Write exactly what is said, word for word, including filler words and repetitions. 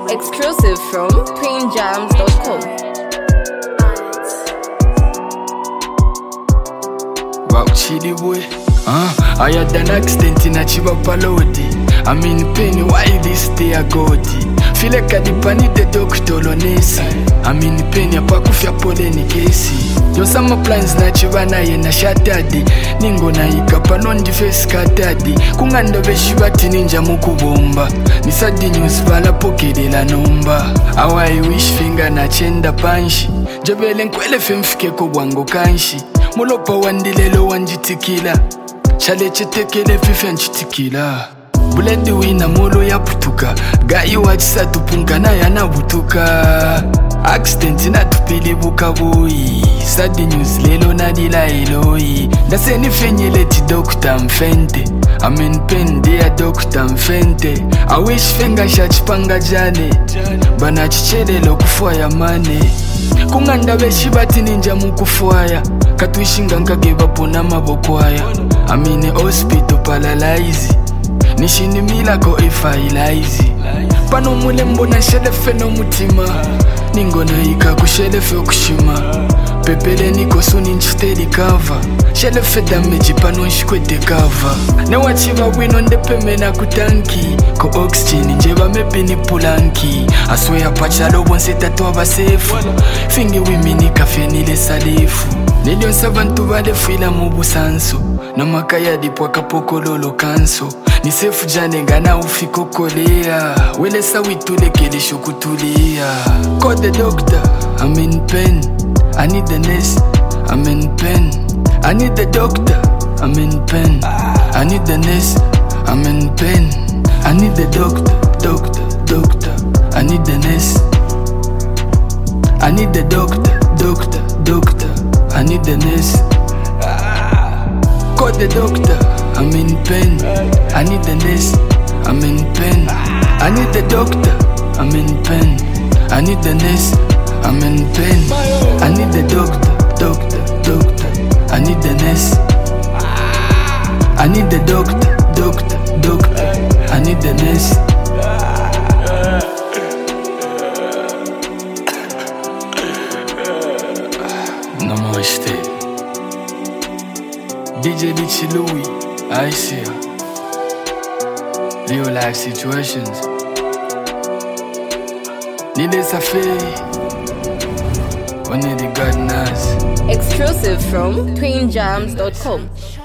Exclusive from queen jams dot com. Wow, chili boy. Uh, I had an accident in a chiva palodi. I'm in pain, why this day I got it? Feel like I depend the doctor on Nesi. I'm in pain, ya pakufya pole ni kesi. Yo sama plans na chiva na ye na shatadi. Ningo na ikapa non di face katadi. Kunganda veshivati ninja mukubomba. Nisadi news vala pokede la nomba. Awa I wish finger na chenda panshi. Jabele nkwele femfike kubwango kanshi. Mulopa wandilelo wanjitikila. Chale chetekele fife nchitikila. Buledi wina molo ya putuka. Gayi wachisa tupunga na yana butuka. Accident na tupili buka boy. Sad news lelo na dila eloi. Ndase ni fenyele ti dokta mfente. Amen pen dia dokta mfente. I wish fenga shachipanga jane. Bana chichele lo kufuaya mane. Kunganda veshibati ninja mukufuaya. Katuishinga nkageba pona mabokwaya. Amine hospital paralyze. Nishini milako ifailaizi. Pano mule mbona shelefe no mutima. Ningo na ika kushelefe okushima. Pepele niko suni nchiteli kava. Shelefe damage pano nchikwete kava. Na wachiva wino ndepeme na kutanki. Ko oxygen njeba mebi ni pulanki. Aswea pachalo bonse tatuwa basefu. Fingi wimini kafe nile salifu. Nilio sabantu vale fila mubu sanso. Na makaya dipwa kapokololo kanso. Ni sefu jane ngana ufiko kolea. Wele sawitule kele shokutulia. Call the doctor, I'm in pain. I need the nurse, I'm in pain. I need the doctor, I'm in pain. I need the nurse, I'm in pain. I need the doctor, doctor, doctor. I need the nurse. I need the doctor, doctor, doctor. I need the nurse. Call the doctor, I'm in pain. I need the nurse, I'm in pain. I need the doctor, I'm in pain. I need the nurse, I'm in pain. I need the doctor, doctor, doctor. I need the nurse. I need the doctor, doctor, doctor. I need the nurse. Namaste. D J Litchi Louis, I see ya. Real life situations. Nile Safari. Only the God knows. Exclusive from queen jams dot com.